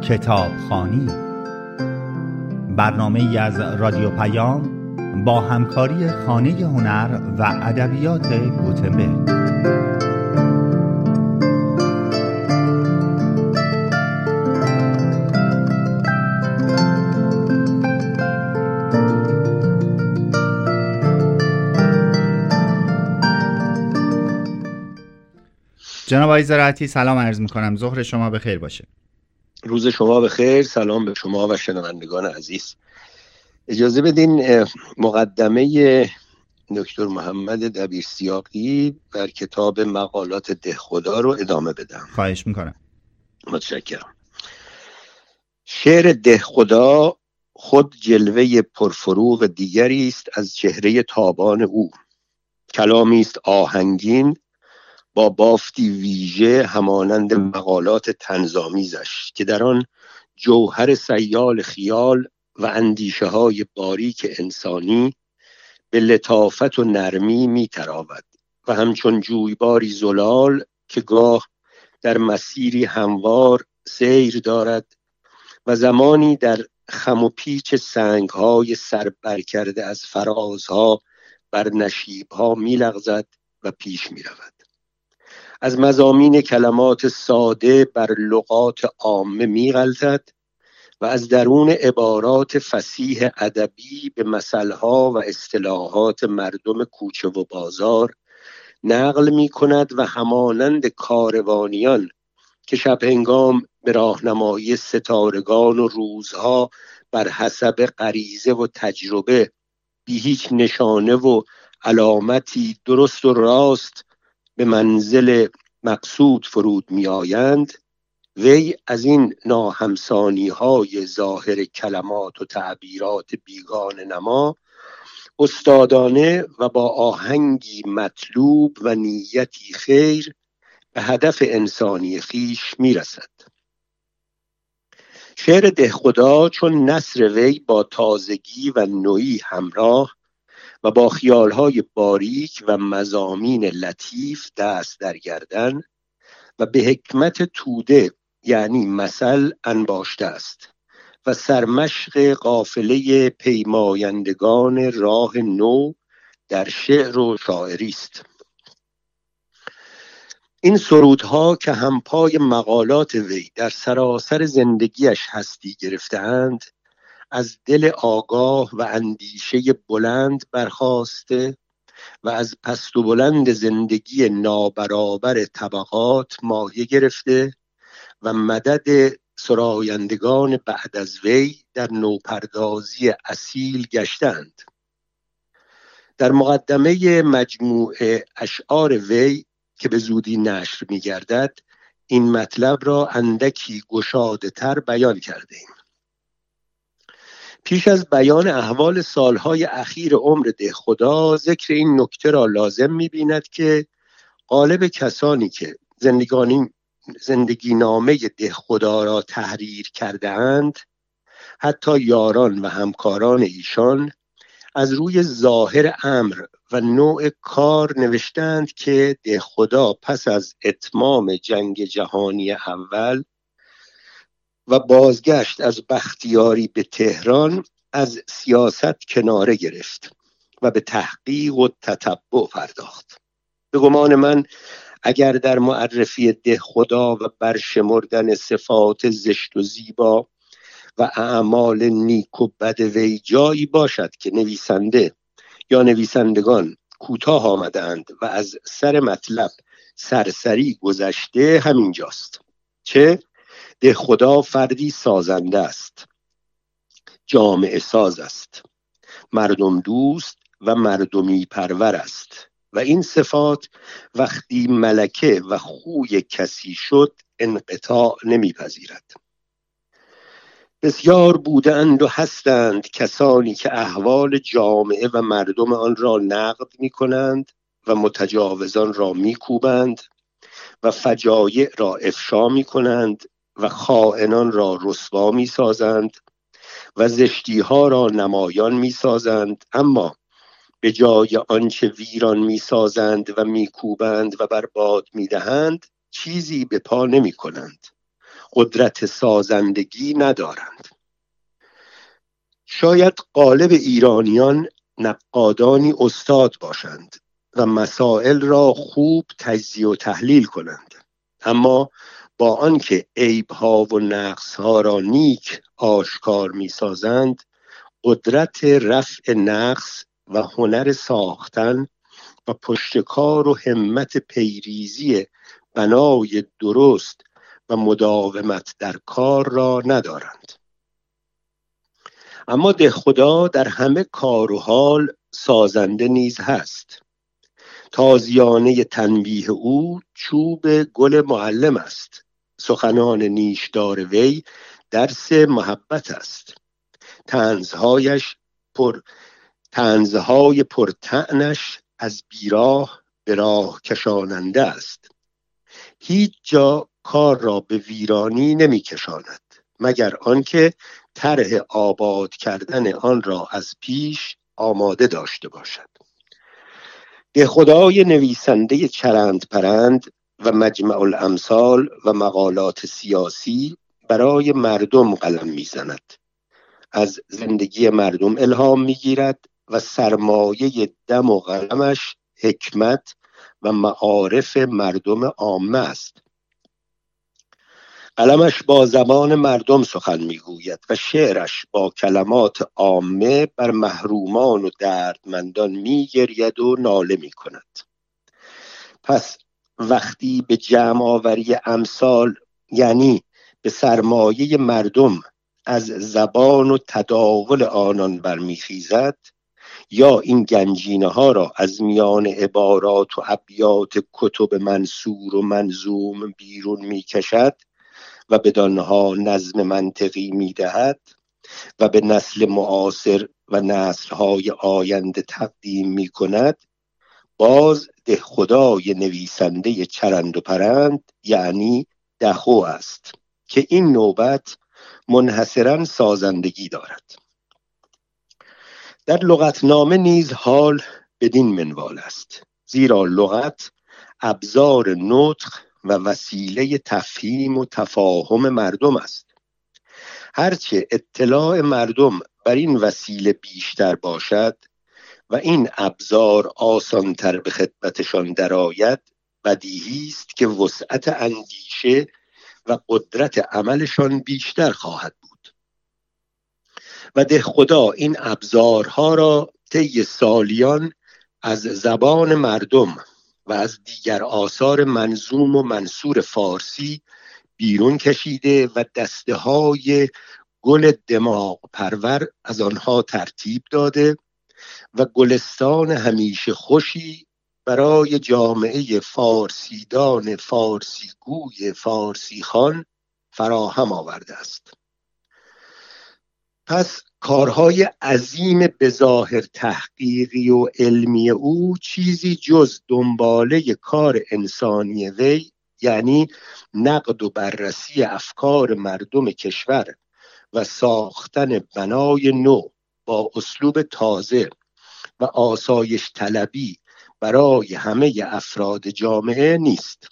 کتابخوانی، برنامه‌ای از رادیو پیام با همکاری خانه هنر و ادبیات گوتنبرگ. جناب آقای زراعتی سلام عرض می‌کنم. ظهر شما بخیر باشه. روز شما بخیر. سلام به شما و شنوندگان عزیز. اجازه بدین مقدمه دکتر محمد دبیرسیاقی در کتاب مقالات دهخدا رو ادامه بدم. خواهش میکنم. متشکرم. شعر دهخدا خود جلوه پرفروغ دیگری است از چهره تابان او. کلامی است آهنگین با بافتی ویژه همانند مقالات طنزآمیزش که در آن جوهر سیال خیال و اندیشه های باریک انسانی به لطافت و نرمی می تراود و همچون جویباری زلال که گاه در مسیری هموار سیر دارد و زمانی در خم و پیچ سنگ‌های سر برکرده از فرازها بر نشیب‌ها می لغزد و پیش می رود. از مضامین کلمات ساده بر لغات عامه می غلطد و از درون عبارات فصیح ادبی به مثلها و اصطلاحات مردم کوچه و بازار نقل می کند و همانند کاروانیان که شب هنگام به راهنمایی ستارگان و روزها بر حسب غریزه و تجربه بی هیچ نشانه و علامتی درست و راست به منزل مقصود فرود می آیند، وی از این ناهمسانی های ظاهر کلمات و تعبیرات بیگانه نما استادانه و با آهنگی مطلوب و نیتی خیر به هدف انسانی خیش می رسد. شعر دهخدا چون نثر وی با تازگی و نوعی همراه و با خیالهای باریک و مضامین لطیف دست در گردن و به حکمت توده یعنی مثل انباشته است و سرمشق قافله پیمایندگان راه نو در شعر و شاعری است. این سرودها که همپای مقالات وی در سراسر زندگیش هستی گرفتند از دل آگاه و اندیشه بلند برخاسته و از پست و بلند زندگی نابرابر طبقات مایه گرفته و مدد سرایندگان بعد از وی در نوپردازی اصیل گشتند. در مقدمه مجموعه اشعار وی که به زودی نشر می گردد این مطلب را اندکی گشاده تر بیان کرده ایم. پیش از بیان احوال سالهای اخیر عمر دهخدا ذکر این نکته را لازم می بیند که غالب کسانی که زندگی نامه دهخدا را تحریر کرده اند حتی یاران و همکاران ایشان از روی ظاهر امر و نوع کار نوشتند که دهخدا پس از اتمام جنگ جهانی اول و بازگشت از بختیاری به تهران از سیاست کناره گرفت و به تحقیق و تتبع پرداخت. به گمان من اگر در معرفی دهخدا و برشمردن صفات زشت و زیبا و اعمال نیک و بد وی جایی باشد که نویسنده یا نویسندگان کوتاه آمدند و از سر مطلب سرسری گذشته همینجاست. چه دهخدا فردی سازنده است، جامعه ساز است، مردم دوست و مردمی پرور است و این صفات وقتی ملکه و خوی کسی شد انقطاع نمیپذیرد. بسیار بودند و هستند کسانی که احوال جامعه و مردم آن را نقد می کنند و متجاوزان را می کوبند و فجایع را افشا می کنند و خائنان را رسوا می سازند و زشتی ها را نمایان می سازند، اما به جای آنچه ویران می سازند و می کوبند و برباد می دهند چیزی به پا نمی کنند. قدرت سازندگی ندارند. شاید غالب ایرانیان نقادانی استاد باشند و مسائل را خوب تجزیه و تحلیل کنند، اما با آنکه عیب‌ها و نقص‌ها را نیک آشکار می‌سازند، قدرت رفع نقص و هنر ساختن و پشتکار و همت پیریزی بنای درست و مداومت در کار را ندارند. اما دهخدا در همه کار و حال سازنده نیز هست. تازیانه تنبیه او چوب گل معلم است. سخنان نیشدار وی درس محبت است. طنزهای پرطعنش از بیراه به راه کشاننده است. هیچ جا کار را به ویرانی نمی کشاند مگر آنکه طرح آباد کردن آن را از پیش آماده داشته باشد. دهخدای نویسنده چرند پرند و مجمع الامثال و مقالات سیاسی برای مردم قلم میزند. از زندگی مردم الهام میگیرد و سرمایه دم و قلمش حکمت و معارف مردم عامه است. قلمش با زبان مردم سخن میگوید و شعرش با کلمات عامه بر محرومان و دردمندان میگرید و ناله میکند. پس وقتی به جمع آوری امثال، یعنی به سرمایه مردم از زبان و تداول آنان برمیخیزد، یا این گنجینه ها را از میان عبارات و ابیات کتب منثور و منظوم بیرون میکشد و بدانها نظم منطقی میدهد و به نسل معاصر و نسل‌های آینده تقدیم میکند، باز دهخدای نویسنده چرند و پرند یعنی دهو است که این نوبت منحصراً سازندگی دارد. در لغتنامه نیز حال بدین منوال است، زیرا لغت ابزار نطق و وسیله تفهیم و تفاهم مردم است. هرچه اطلاع مردم بر این وسیله بیشتر باشد و این ابزار آسانتر به خدمتشان درآید، بدیهی است که وسعت اندیشه و قدرت عملشان بیشتر خواهد بود. و دهخدا این ابزارها را طی سالیان از زبان مردم و از دیگر آثار منظوم و منثور فارسی بیرون کشیده و دسته های گل دماغ پرور از آنها ترتیب داده و گلستان همیشه خوشی برای جامعه فارسیدان فارسیگوی فارسیخوان فراهم آورده است. پس کارهای عظیم بظاهر تحقیقی و علمی او چیزی جز دنباله کار انسانی وی، یعنی نقد و بررسی افکار مردم کشور و ساختن بنای نو با اسلوب تازه و آسایش طلبی برای همه افراد جامعه نیست.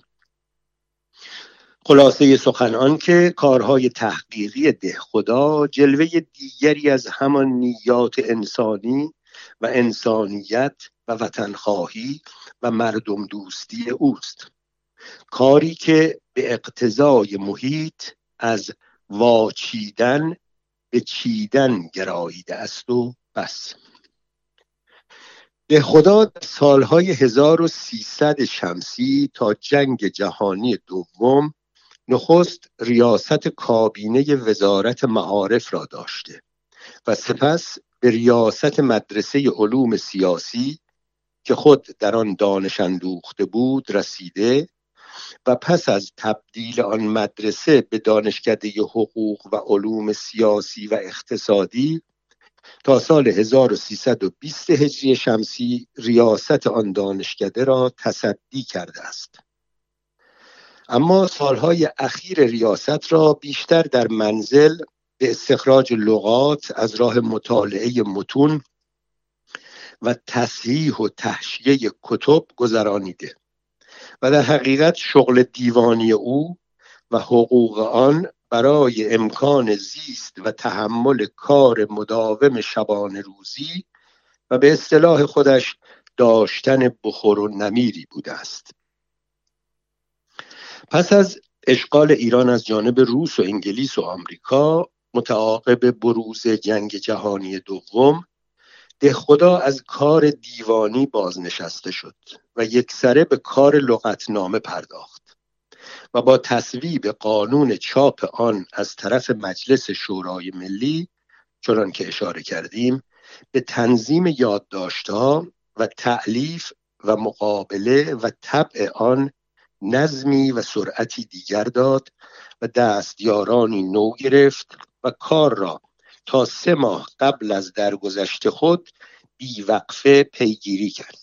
خلاصه سخن آن که کارهای تحقیقی دهخدا جلوه دیگری از همان نیات انسانی و انسانیت و وطنخواهی و مردم دوستی اوست. کاری که به اقتضای محیط از واچیدن به چیدن گراییده است و بس. دهخدا در سالهای 1300 شمسی تا جنگ جهانی دوم نخست ریاست کابینه وزارت معارف را داشته و سپس به ریاست مدرسه علوم سیاسی که خود در آن دانش اندوخته بود رسیده و پس از تبدیل آن مدرسه به دانشکده حقوق و علوم سیاسی و اقتصادی تا سال 1320 هجری شمسی ریاست آن دانشکده را تصدی کرده است. اما سالهای اخیر ریاست را بیشتر در منزل به استخراج لغات از راه مطالعه متون و تصحیح و تحشیه کتب گذرانیده و در حقیقت شغل دیوانی او و حقوق آن برای امکان زیست و تحمل کار مداوم شبانه روزی و به اصطلاح خودش داشتن بخور و نمیری بوده است. پس از اشغال ایران از جانب روس و انگلیس و آمریکا متعاقب بروز جنگ جهانی دوم، دهخدا از کار دیوانی بازنشسته شد و یکسره به کار لغتنامه پرداخت و با تصویب قانون چاپ آن از طرف مجلس شورای ملی، چنان که اشاره کردیم، به تنظیم یادداشت‌ها و تألیف و مقابله و طبع آن نظمی و سرعتی دیگر داد و دستیارانی نو گرفت و کار را تا 3 ماه قبل از درگذشت خود بیوقفه پیگیری کرد.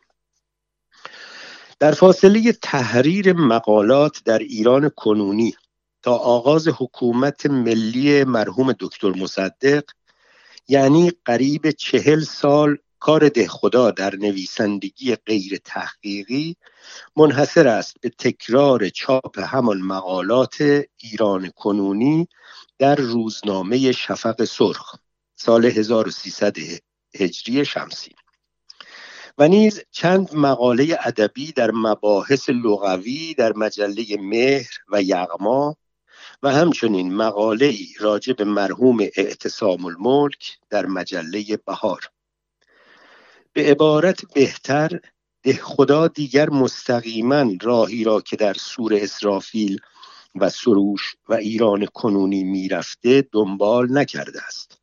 در فاصله تحریر مقالات در ایران کنونی تا آغاز حکومت ملی مرحوم دکتر مصدق، یعنی قریب 40 سال، کار دهخدا در نویسندگی غیر تحقیقی منحصر است به تکرار چاپ همان مقالات ایران کنونی در روزنامه شفق سرخ سال 1300 هجری شمسی و نیز چند مقاله ادبی در مباحث لغوی در مجله مهر و یغما و همچنین مقاله‌ای راجع به مرحوم اعتصام الملک در مجله بهار. به عبارت بهتر، دهخدا دیگر مستقیما راهی را که در سور اسرافیل و سروش و ایران کنونی میرفته دنبال نکرده است.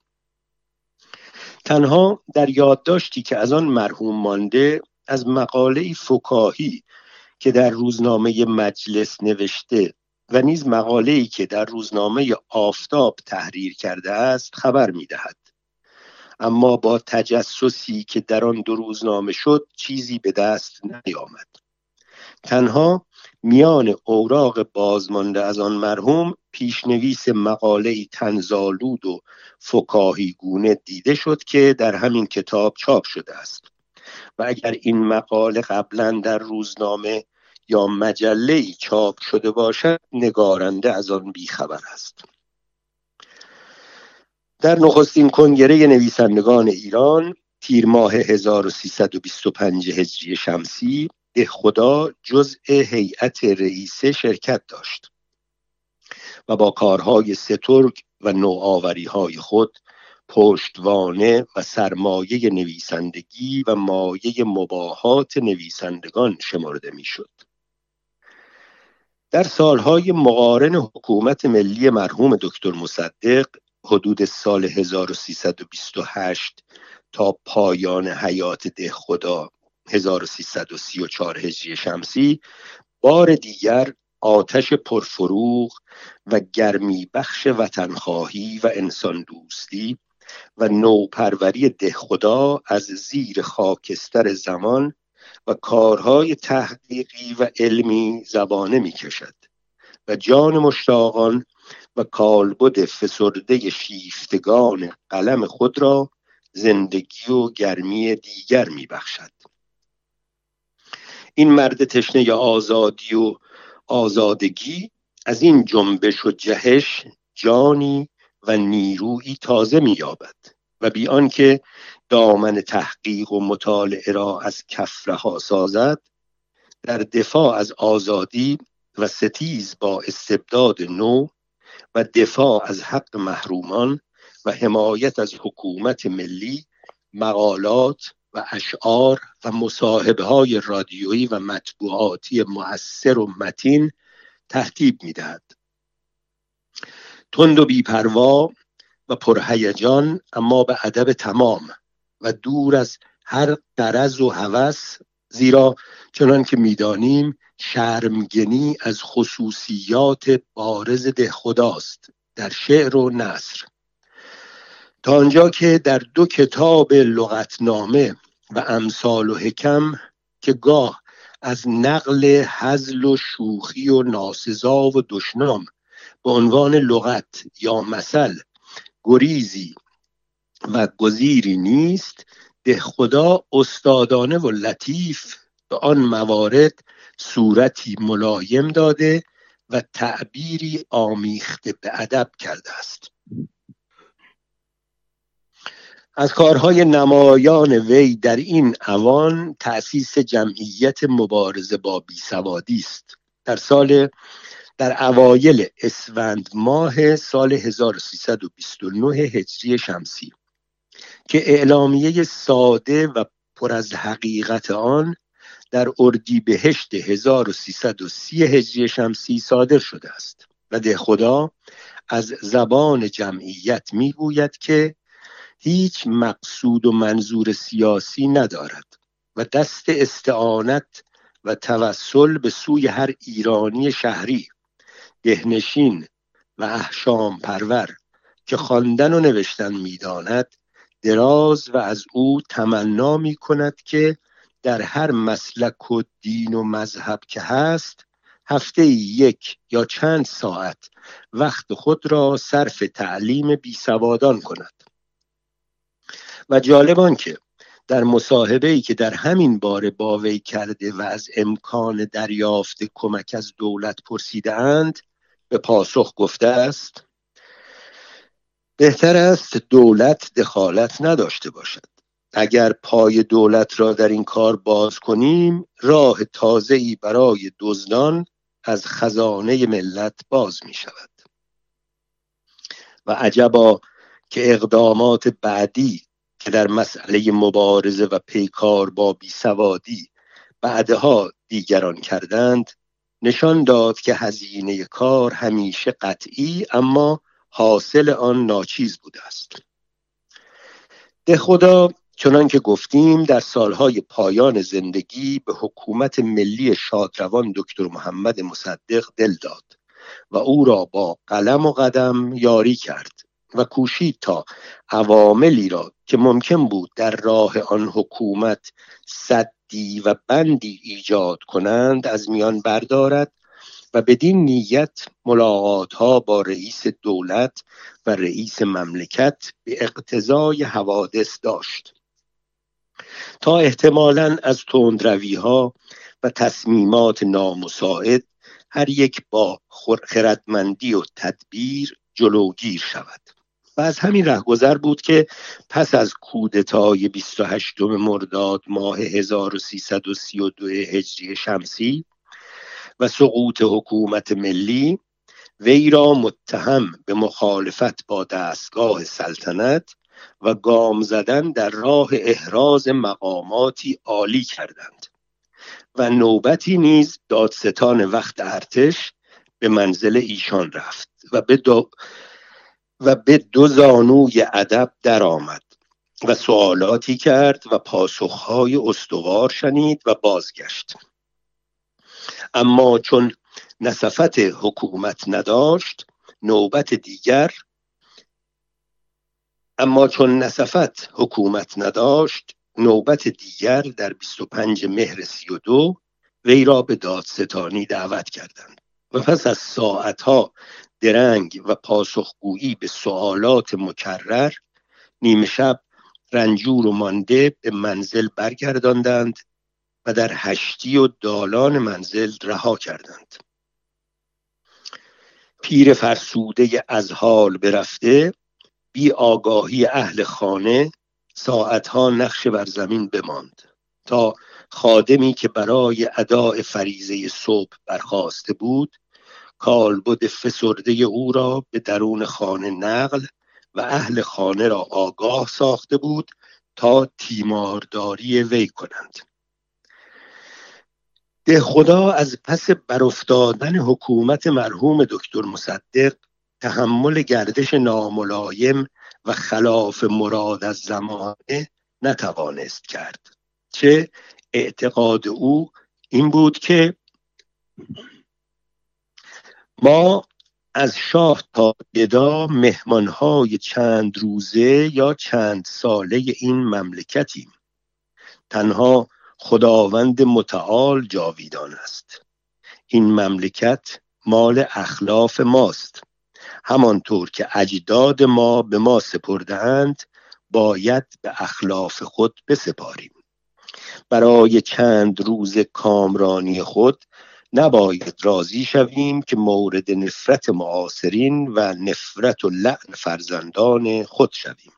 تنها در یادداشتی که از آن مرحوم مانده از مقاله‌ای فکاهی که در روزنامه مجلس نوشته و نیز مقاله‌ای که در روزنامه آفتاب تحریر کرده است خبر می‌دهد. اما با تجسسی که در آن 2 روزنامه شد چیزی به دست نیامد. تنها میان اوراق بازمانده از آن مرحوم پیشنویس مقاله‌ای طنزآلود و فکاهی گونه دیده شد که در همین کتاب چاپ شده است و اگر این مقاله قبلا در روزنامه یا مجله‌ای چاپ شده باشد نگارنده از آن بیخبر است. در نخستین کنگره نویسندگان ایران تیر ماه 1325 هجری شمسی دهخدا جزء هیئت رئیسه شرکت داشت و با کارهای سترگ و نوآوری‌های خود پشتوانه و سرمایه نویسندگی و مایه مباهات نویسندگان شمرده می‌شد. در سالهای مقارن حکومت ملی مرحوم دکتر مصدق حدود سال 1328 تا پایان حیات دهخدا 1334 هجری شمسی بار دیگر آتش پرفروغ و گرمی بخش وطنخواهی و انسان دوستی و نوپروری دهخدا از زیر خاکستر زمان و کارهای تحقیقی و علمی زبانه می کشد و جان مشتاقان و کالبد فسرده شیفتگان قلم خود را زندگی و گرمی دیگر می بخشد. این مرد تشنه آزادی و آزادگی از این جنبش و جهش جانی و نیرویی تازه می یابد و بی آنکه دامن تحقیق و مطالعه را از کف رها سازد، در دفاع از آزادی و ستیز با استبداد نو و دفاع از حق محرومان و حمایت از حکومت ملی مقالات و اشعار و مصاحبه‌های رادیویی و مطبوعاتی مؤثر و متین ترتیب می‌دهد. تند و بی‌پروا و پرهیجان اما به ادب تمام و دور از هر غرض و هوس، زیرا چنان که می‌دانیم شرمگنی از خصوصیات بارز دهخداست در شعر و نثر، تا آنجا که در 2 کتاب لغتنامه و امثال و حکم که گاه از نقل هزل و شوخی و ناسزا و دشنام به عنوان لغت یا مثل گریزی و گزیری نیست، دهخدا استادانه و لطیف به آن موارد صورتی ملایم داده و تعبیری آمیخته به ادب کرده است. از کارهای نمایان وی در این اوان تأسیس جمعیت مبارزه با بیسوادی است. در اوایل اسفند ماه سال 1329 هجری شمسی که اعلامیه ساده و پر از حقیقت آن در اردیبهشت 1330 هجری شمسی صادر شده است و دهخدا از زبان جمعیت میگوید که هیچ مقصود و منظور سیاسی ندارد و دست استعانت و توسل به سوی هر ایرانی شهری، دهنشین و احشام پرور که خواندن و نوشتن می‌داند دراز و از او تمنا می‌کند که در هر مسلک و دین و مذهب که هست هفته یک یا چند ساعت وقت خود را صرف تعلیم بیسوادان کند. و جالب آن که در مصاحبه‌ای که در همین باره با وی کرده و از امکان دریافت کمک از دولت پرسیده اند به پاسخ گفته است بهتر است دولت دخالت نداشته باشد. اگر پای دولت را در این کار باز کنیم راه تازه‌ای برای دزدان از خزانه ملت باز می شود. و عجبا که اقدامات بعدی که در مسئله مبارزه و پیکار با بیسوادی بعدها دیگران کردند نشان داد که هزینه کار همیشه قطعی اما حاصل آن ناچیز بوده است. دهخدا چنان که گفتیم در سالهای پایان زندگی به حکومت ملی شادروان دکتر محمد مصدق دل داد و او را با قلم و قدم یاری کرد و کوشید تا عواملی را که ممکن بود در راه آن حکومت سدی و بندی ایجاد کنند از میان بردارد و بدین نیت ملاقات‌ها با رئیس دولت و رئیس مملکت به اقتضای حوادث داشت تا احتمالاً از تندروی‌ها و تصمیمات نامساعد هر یک با خردمندی و تدبیر جلوگیر شود. و از همین رهگذر بود که پس از کودتای 28 مرداد ماه 1332 هجری شمسی و سقوط حکومت ملی وی را متهم به مخالفت با دستگاه سلطنت و گام زدن در راه احراز مقاماتی عالی کردند و نوبتی نیز دادستان وقت ارتش به منزل ایشان رفت و به دو زانوی ادب در آمد و سوالاتی کرد و پاسخهای استوار شنید و بازگشت. اما چون نصفت حکومت نداشت نوبت دیگر در 25 مهر 32 وی را به دادستانی دعوت کردند و پس از ساعتها درنگ و پاسخگویی به سوالات مکرر نیمه شب رنجور و مانده به منزل برگرداندند و در هشتی و دالان منزل رها کردند. پیر فرسوده از حال برفته بی آگاهی اهل خانه ساعتها نقش بر زمین بماند تا خادمی که برای اداء فریضه صبح برخاسته بود کالبد فسرده او را به درون خانه نقل و اهل خانه را آگاه ساخته بود تا تیمارداری وی کنند. دهخدا از پس برافتادن حکومت مرحوم دکتر مصدق تحمل گردش ناملایم و خلاف مراد از زمانه نتوانست کرد. چه اعتقاد او این بود که ما از شاه تا گدا مهمانهای چند روزه یا چند ساله این مملکتیم. تنها خداوند متعال جاویدان است. این مملکت مال اخلاف ماست. همانطور که اجداد ما به ما سپرده‌اند باید به اخلاف خود بسپاریم. برای چند روز کامرانی خود نباید راضی شویم که مورد نفرت معاصرین و نفرت و لعن فرزندان خود شویم.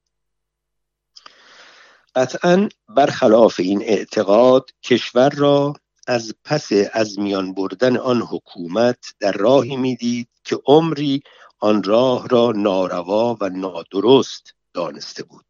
قطعاً برخلاف این اعتقاد کشور را از پس از میان بردن آن حکومت در راهی میدید که عمری آن راه را ناروا و نادرست دانسته بود.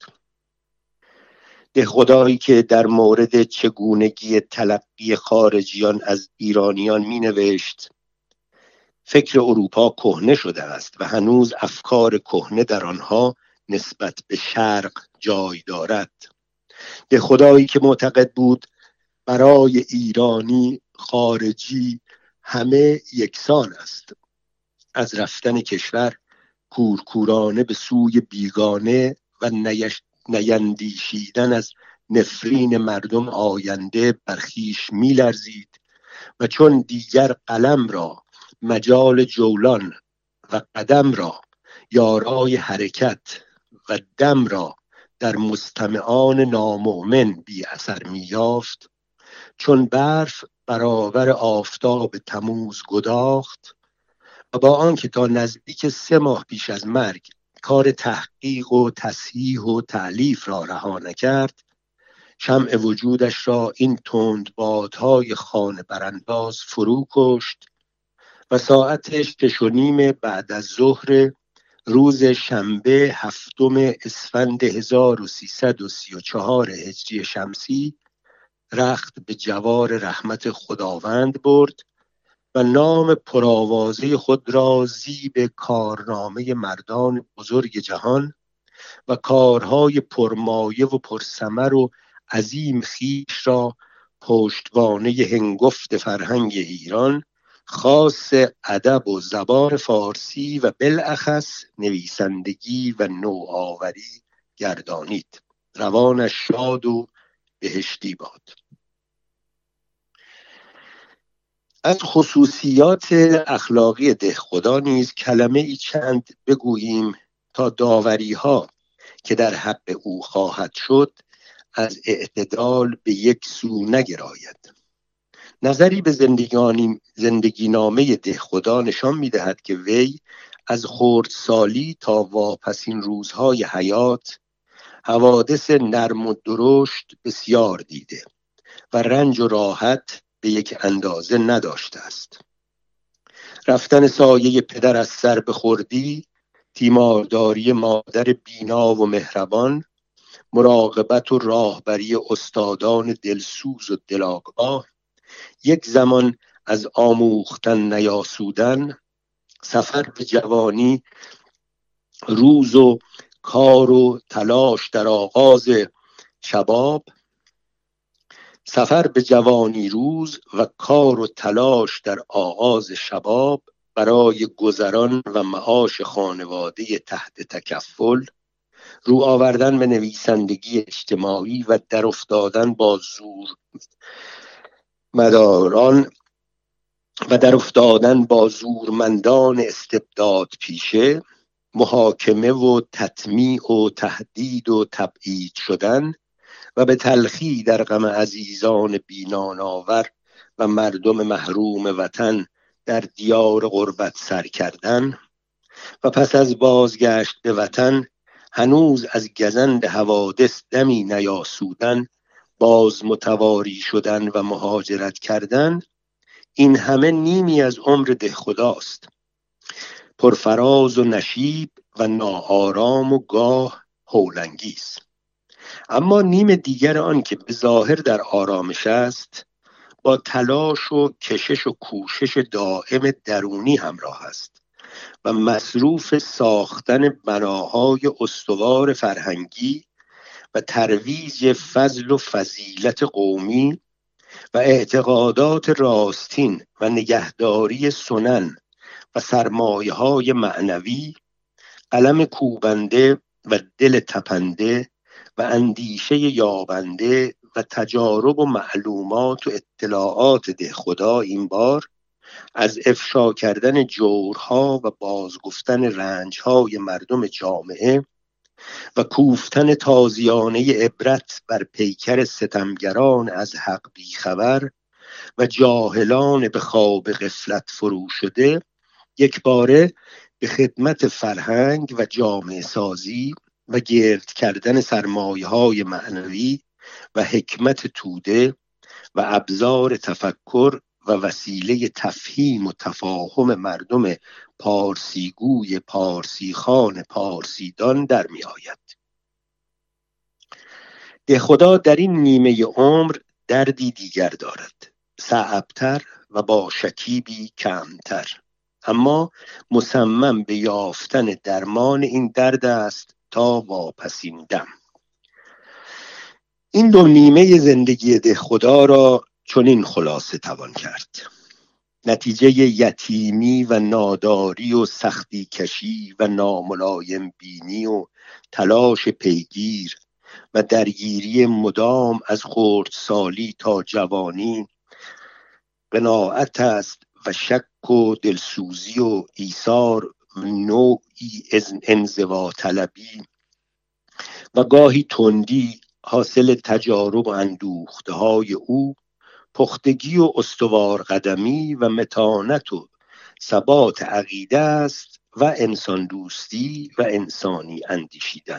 دهخدایی که در مورد چگونگی تلقی خارجیان از ایرانیان می نوشت: فکر اروپا کهنه شده است و هنوز افکار کهنه در آنها نسبت به شرق جای دارد. دهخدایی که معتقد بود برای ایرانی خارجی همه یکسان است، از رفتن کشور کورکورانه به سوی بیگانه و نیندیشیدن از نفرین مردم آینده برخیش می لرزید و چون دیگر قلم را مجال جولان و قدم را یارای حرکت و دم را در مستمعان نامؤمن بی اثر می یافت، چون برف برابر آفتاب تموز گداخت و با آنکه تا نزدیک 3 ماه پیش از مرگ کار تحقیق و تصحیح و تألیف را رها نکرد، شمع وجودش را این تندبادهای خانه برانداز فرو کشت و ساعت 6:30 بعد از ظهر روز شنبه 7 اسفند 1334 هجری شمسی رخت به جوار رحمت خداوند برد و نام پرآوازه خود را زیب کارنامه مردان بزرگ جهان و کارهای پرمایه و پرثمر و عظیم خویش را پشتوانه هنگفت فرهنگ ایران، خاص ادب و زبان فارسی و بالاخص نویسندگی و نوآوری گردانید. روانش شاد و بهشتی باد. از خصوصیات اخلاقی دهخدا نیز کلمه ای چند بگوییم تا داوری ها که در حق او خواهد شد از اعتدال به یک سو نگراید. نظری به زندگی نامه دهخدا نشان می دهد که وی از خردسالی تا واپسین روزهای حیات حوادث نرم و درشت بسیار دیده و رنج و راحت به یک اندازه نداشته است. رفتن سایه پدر از سر به خردی، تیمارداری مادر بینا و مهربان، مراقبت و راهبری استادان دلسوز و دلاگاه، یک زمان از آموختن نیاسودن، سفر به جوانی، روز و کار و تلاش در آغاز شباب، سفر به جوانی روز و کار و تلاش در آغاز شباب برای گذران و معاش خانواده تحت تکفل، رو آوردن به نویسندگی اجتماعی و در افتادن با زور مداران و در افتادن با زورمندان استبداد پیشه، محاکمه و تطمیع و تهدید و تبعید شدن و به تلخی در غم عزیزان بیناناور و مردم محروم وطن در دیار غربت سر کردن و پس از بازگشت به وطن هنوز از گزند حوادث دمی نیاسودن، باز متواری شدن و مهاجرت کردن، این همه نیمی از عمر دهخداست، پرفراز و نشیب و ناآرام و گاه هولانگیز. اما نیم دیگر آن که به ظاهر در آرامش است، با تلاش و کشش و کوشش دائم درونی همراه است و مصروف ساختن بناهای استوار فرهنگی و ترویج فضل و فضیلت قومی و اعتقادات راستین و نگهداری سنن و سرمایه‌های معنوی، قلم کوبنده و دل تپنده و اندیشه یابنده و تجارب و معلومات و اطلاعات دهخدا این بار از افشا کردن جورها و بازگفتن رنجهای مردم جامعه و کوفتن تازیانه عبرت بر پیکر ستمگران از حق بیخبر و جاهلان به خواب غفلت فرو شده یک باره به خدمت فرهنگ و جامعه سازی و گرد کردن سرمایه‌های معنوی و حکمت توده و ابزار تفکر و وسیله تفهیم و تفاهم مردم پارسیگوی پارسیخان پارسیدان در می آید. دهخدا در این نیمه عمر دردی دیگر دارد، صعبتر و با شکیبی کمتر، اما مصمم به یافتن درمان این درد است تا واپسین دم. این دو نیمه زندگی دهخدا را چنین خلاصه توان کرد: نتیجه یتیمی و ناداری و سختی کشی و ناملایم بینی و تلاش پیگیر و درگیری مدام از خردسالی تا جوانی، قناعت است و شک و دلسوزی و ایثار و نوعی انزوا طلبی و گاهی تندی حاصل تجارب و اندوخته‌های او، پختگی و استوار قدمی و متانت و ثبات عقیده است و انسان دوستی و انسانی اندیشیدن.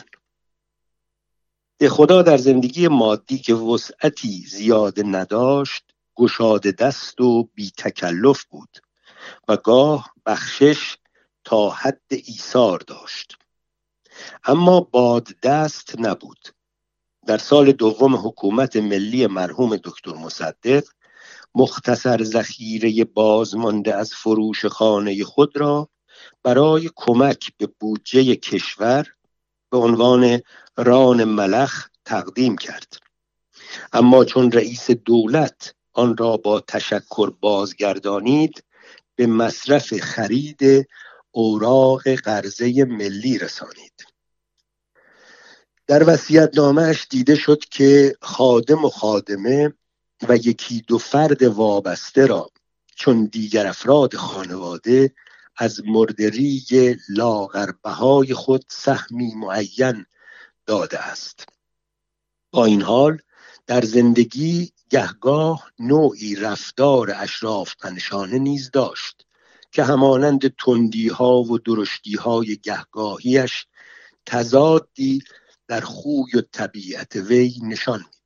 دهخدا در زندگی مادی که وسعتی زیاده نداشت، گشاده دست و بی تکلف بود و گاه بخشش تا حد ایثار داشت، اما باد دست نبود. در سال دوم حکومت ملی مرحوم دکتر مصدق مختصر ذخیره بازمانده از فروش خانه خود را برای کمک به بودجه کشور به عنوان ران ملخ تقدیم کرد، اما چون رئیس دولت آن را با تشکر بازگردانید، به مصرف خرید اوراق قرضه ملی رسانید. در وصیت‌نامه‌اش دیده شد که خادم و خادمه و یکی دو فرد وابسته را چون دیگر افراد خانواده از مردریگ لاغربهای خود سهمی معین داده است. با این حال در زندگی گهگاه نوعی رفتار اشراف منشانه نیز داشت که همانند تندی‌ها و درشتی‌های گهگاهیش تضادی در خوی و طبیعت وی نشان می‌داد.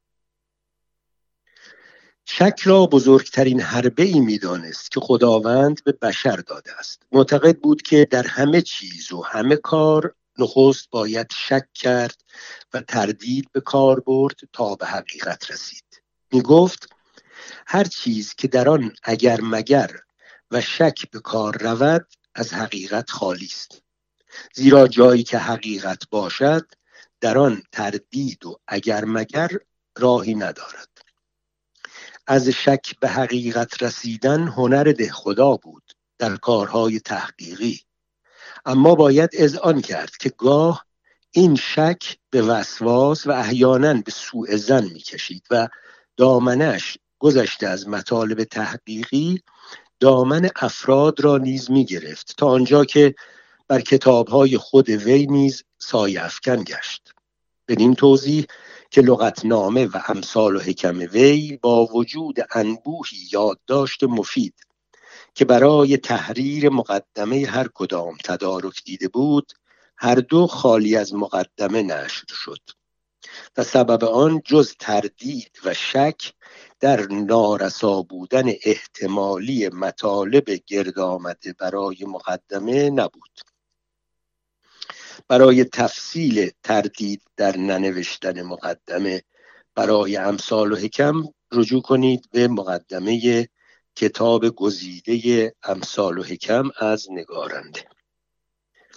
شک را بزرگترین حربه‌ای می‌دانست که خداوند به بشر داده است. معتقد بود که در همه چیز و همه کار نخست باید شک کرد و تردید به کار برد تا به حقیقت رسید. می‌گفت هر چیز که در آن اگر مگر و شک به کار رود از حقیقت خالی است، زیرا جایی که حقیقت باشد در آن تردید و اگر مگر راهی ندارد. از شک به حقیقت رسیدن هنر دهخدا بود در کارهای تحقیقی، اما باید اذعان کرد که گاه این شک به وسواس و احیانا به سوء ظن می‌کشید و دامنش گذشته از مطالب تحقیقی دامن افراد را نیز می‌گرفت، تا آنجا که بر کتاب‌های خود وی نیز سایه افکن گشت. بدین توضیح که لغتنامه و امثال و حکم وی با وجود انبوهی یادداشت مفید که برای تحریر مقدمه هر کدام تدارک دیده بود، هر دو خالی از مقدمه نشر شد و سبب آن جز تردید و شک در نارسا بودن احتمالی مطالب گرد آمده برای مقدمه نبود. برای تفصیل تردید در ننوشتن مقدمه برای امثال و حکم رجوع کنید به مقدمه کتاب گزیده امثال و حکم از نگارنده.